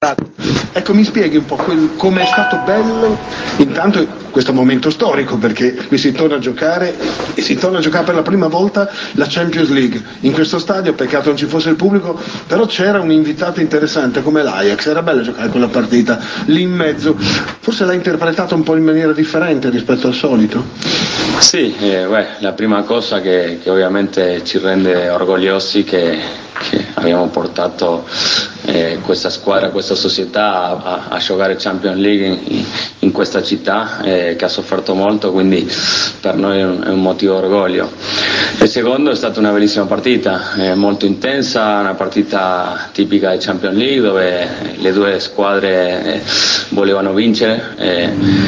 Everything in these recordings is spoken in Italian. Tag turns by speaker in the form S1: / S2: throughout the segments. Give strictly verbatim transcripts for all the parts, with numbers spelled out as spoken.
S1: Ecco, mi spieghi un po' come è stato bello intanto questo momento storico, perché qui si torna a giocare e si torna a giocare per la prima volta la Champions League in questo stadio. Peccato non ci fosse il pubblico, però c'era un invitato interessante come l'Ajax, era bello giocare quella partita lì in mezzo. Forse l'ha interpretata un po' in maniera differente rispetto al solito.
S2: Sì, eh, beh, la prima cosa che, che ovviamente ci rende orgogliosi che, che abbiamo portato eh, questa squadra, questa società a, a giocare Champions League in, in questa città eh, che ha sofferto molto, quindi per noi è un, è un motivo di orgoglio. Il secondo è stata una bellissima partita, eh, molto intensa, una partita tipica di Champions League dove le due squadre eh, volevano vincere eh,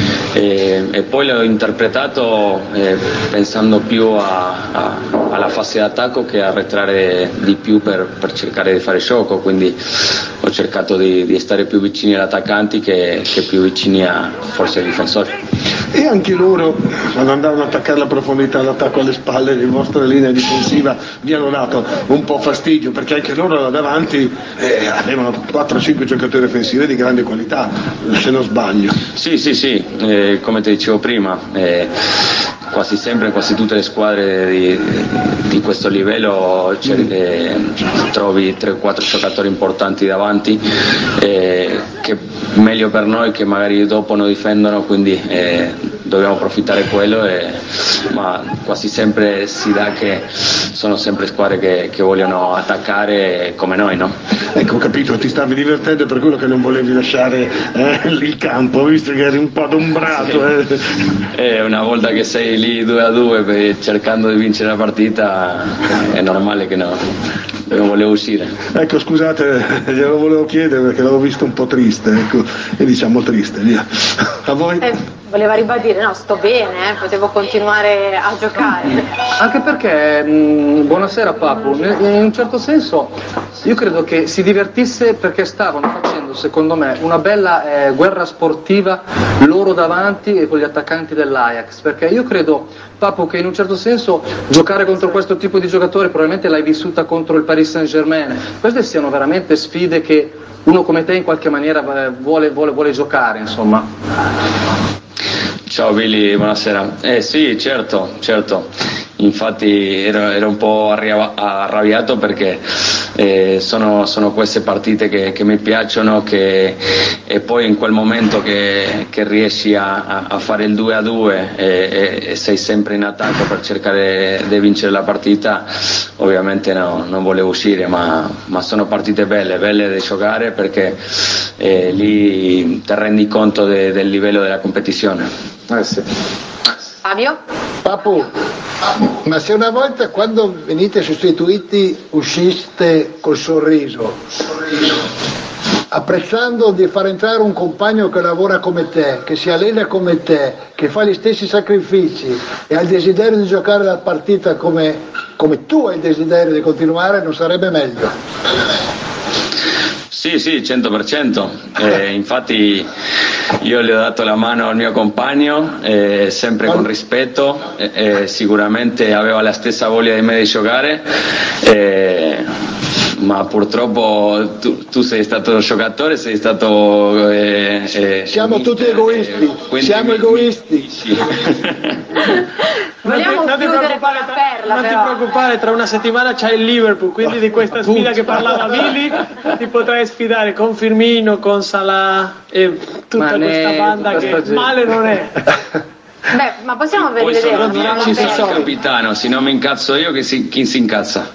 S2: eh, e poi l'ho interpretato eh, pensando più a, a, alla fase d'attacco che a arretrare di più per, per cercare di fare gioco, quindi ho cercato di, di stare più vicini agli attaccanti che, che più vicini a forse ai difensori.
S1: E anche loro, quando andavano ad attaccare la profondità, l'attacco alle spalle di vostra linea difensiva, vi hanno dato un po' fastidio, perché anche loro là davanti eh, avevano quattro cinque giocatori offensivi di grande qualità, se non sbaglio.
S2: Sì, sì, sì, eh, come ti dicevo prima, eh, quasi sempre in quasi tutte le squadre di, di questo livello eh, trovi tre o quattro giocatori importanti davanti, eh, che meglio per noi che magari dopo non difendono, quindi eh, dobbiamo approfittare quello, e, ma quasi sempre si dà che sono sempre squadre che, che vogliono attaccare come noi, no?
S1: Ecco, ho capito, ti stavi divertendo per quello che non volevi lasciare eh, il campo, visto che eri un po' adombrato.
S2: Sì. Eh. Eh, una volta che sei lì due a due per, cercando di vincere la partita, è normale che no, non volevo uscire.
S1: Ecco, scusate, glielo volevo chiedere perché l'avevo visto un po' triste, ecco, e diciamo triste, via. A voi?
S3: Eh. Voleva ribadire, no, sto bene, eh, potevo continuare a giocare.
S4: Anche perché, mh, buonasera Papu, in un certo senso io credo che si divertisse perché stavano facendo, secondo me, una bella eh, guerra sportiva loro davanti e con gli attaccanti dell'Ajax, perché io credo, Papu, che in un certo senso giocare contro questo tipo di giocatori probabilmente l'hai vissuta contro il Paris Saint-Germain. Queste siano veramente sfide che uno come te in qualche maniera vuole, vuole, vuole giocare, insomma.
S2: Ciao Billy, buonasera. Eh sì, certo, certo. Infatti ero, ero un po' arrabbiato perché eh, sono, sono queste partite che, che mi piacciono, che, e poi in quel momento che, che riesci a, a fare il due a due e, e sei sempre in attacco per cercare di vincere la partita, ovviamente no, non volevo uscire, ma, ma sono partite belle, belle da giocare perché eh, lì ti rendi conto de, del livello della competizione.
S4: Eh sì.
S3: Fabio?
S5: Papu, ma se una volta quando venite sostituiti usciste col sorriso, apprezzando di far entrare un compagno che lavora come te, che si allena come te, che fa gli stessi sacrifici e ha il desiderio di giocare la partita come, come tu hai il desiderio di continuare, non sarebbe meglio?
S2: Sì, sì, cento per cento. Eh, infatti io le ho dato la mano al mio compagno, eh, sempre con rispetto, eh, eh, sicuramente aveva la stessa voglia di me di giocare, eh, ma purtroppo tu, tu sei stato giocatore, sei stato... Eh, eh,
S5: Siamo
S2: mister,
S5: tutti egoisti,
S2: eh,
S5: siamo
S2: mi,
S5: egoisti.
S2: Sì.
S3: Vogliamo
S6: non ti
S3: chiudere con la
S6: tra,
S3: perla,
S6: non
S3: però.
S6: ti preoccupare, tra una settimana c'è il Liverpool, quindi di questa sfida che parlava Billy ti potrai sfidare con Firmino, con Salah e tutta
S4: Mané,
S6: questa banda
S4: tutta
S6: che
S4: sta gente.
S6: male non è.
S3: Beh, ma possiamo
S2: Poi
S3: vedere
S2: sono
S3: una
S2: io, ci sono il
S3: perla?
S2: capitano, se non mi incazzo io che si, chi si incazza.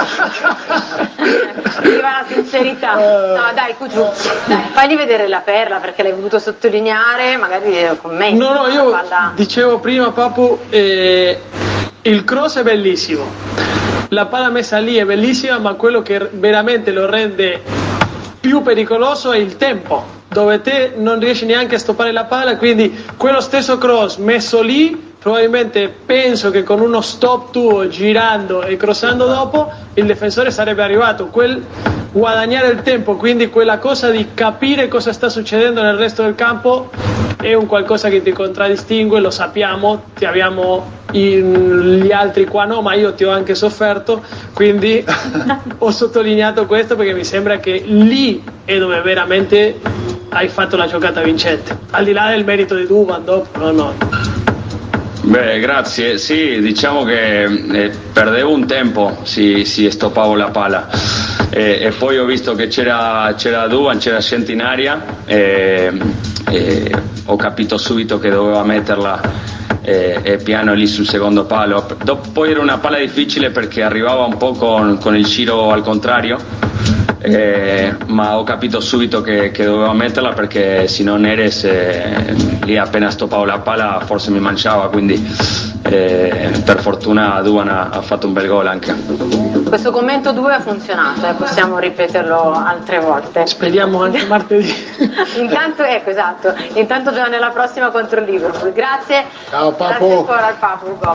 S3: Viva la sincerità. No, dai, Cucciu, dai, fagli vedere la perla perché l'hai voluto sottolineare, magari con me.
S6: No, no, io dicevo prima, Papu, eh, il cross è bellissimo, la palla messa lì è bellissima, ma quello che veramente lo rende più pericoloso è il tempo, dove te non riesci neanche a stoppare la palla, quindi quello stesso cross messo lì probabilmente penso che con uno stop tuo girando e crossando dopo il difensore sarebbe arrivato. Quel guadagnare il tempo, quindi quella cosa di capire cosa sta succedendo nel resto del campo, è un qualcosa che ti contraddistingue, lo sappiamo, ti abbiamo in, gli altri qua no, ma io ti ho anche sofferto, quindi ho sottolineato questo perché mi sembra che lì è dove veramente hai fatto la giocata vincente, al di là del merito di Duvan dopo, no no.
S2: Beh, grazie. Sì, diciamo che eh, perdevo un tempo, sì, sì, stoppavo la palla e, e poi ho visto che c'era, c'era Duvan, c'era gente in aria e, e ho capito subito che doveva metterla e, e piano lì sul secondo palo. Dopo, poi era una palla difficile perché arrivava un po' con, con il giro al contrario. Eh, ma ho capito subito che, che dovevo metterla perché se non Neres eh, lì appena stoppavo la palla forse mi mangiava, quindi eh, per fortuna Duvan ha, ha fatto un bel gol anche.
S3: Questo commento due ha funzionato, eh, possiamo ripeterlo altre volte.
S6: Speriamo anche martedì.
S3: Intanto, ecco, esatto, intanto già nella prossima contro il Liverpool. Grazie.
S5: Ciao Papu.
S3: Grazie ancora al Papu.